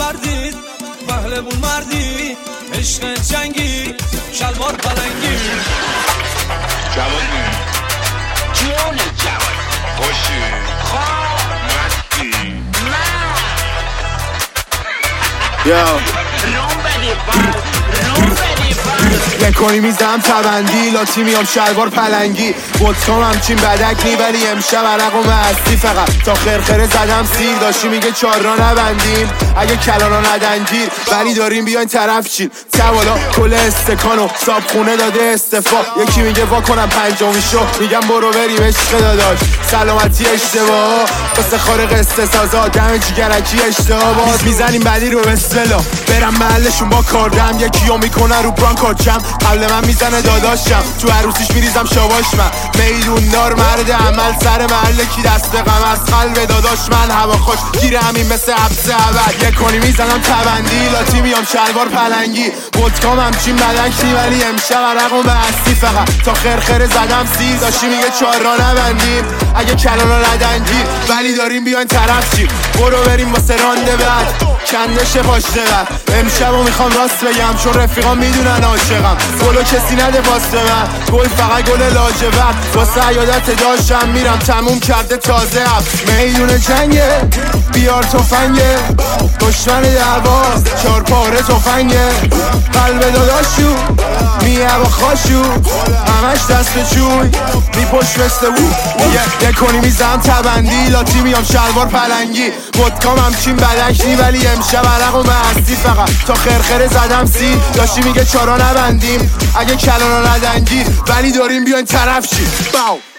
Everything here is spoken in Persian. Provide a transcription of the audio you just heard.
نبردید پهلوون مردی عشق جنگی شلوار پلنگی جوانی جون جوان خوشی خواه مستی یا روم بدی بال روم بدی بال نکنی میزم تبندی لاتی میام شلوار پلنگی بودکام همچین بدک نی ولی امشب عرق و مستی فقط تا خرخره زدم سیر داشتی میگه چار را نبندیم اگه کلانا ندنگیر ولی داریم بیاین طرف چین توالا کل استکانو صاب خونه داده استفا یکی میگه وا کنم پنجمی شو میگم برو بریم عشق داداش سلامتی اشتباه واسه خارق استسازا دم جیگرکی اشتباه باز میزنیم بعدی رو بسلا برم محلشون با کاردم یکیو میکنه رو برانکارچم قبل من میزنه داداشم تو عروسیش میریزم شواش من میدون دار مرد عمل سر محله کی دست غم از قلب داداش من هوا خوش گیره همین مثل حبس عبد یکونی میزنم تبندی لاتی میام شلوار پلنگی بودکام همچین بدک نی ولی امشب عرق و مستی فقط تا خرخره زدم سیر داشتی میگه چار را نبندیم اگه کلانا ندنگیر ولی داریم بیاین طرف چیم برو بریم واسه رانده بعد کندش پاشته بعد امشبو میخوام راست بگم چون رفیقام میدونن عاشقم گلو کسی نده واسه من گل فقط گل لاجورد واسه عیادت داشتم میرم تموم کرده تازه اب میدون جنگه بیار تفنگه دشمن دعوا چار پاره تفنگه قلب داداشو میه با خاشو همش دست چوی میپشت مثل یکونی میزم تبندی لاتی میام شلوار پلنگی بودکام همچین بدک نی ولی امشب عرق و مستی فقط تا خرخره زدم سیر داشتی میگه چارا نبندیم اگه کلانا ندنگیر ولی داریم بیاین طرف چی باو